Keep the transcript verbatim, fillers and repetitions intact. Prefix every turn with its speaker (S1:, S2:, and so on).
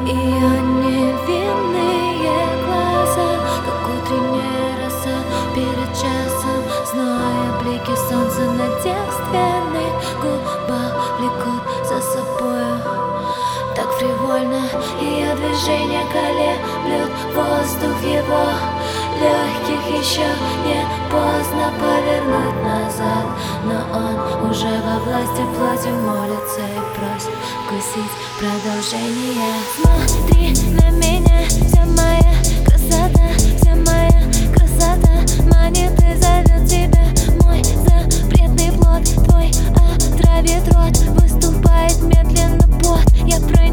S1: Ее невинные глаза, как утренняя роса перед часом, зная блики солнца на девственных губах влекут за собою так фривольно. Ее движения колеблют воздух в его легких. Еще не поздно повернуть назад, но он уже во власти плоти молится и просит вкусить продолжение. Смотри на меня, вся моя красота, вся моя красота манит и зовет тебя. Мой запретный плод, твой отравит рот, выступает медленно пот. Я про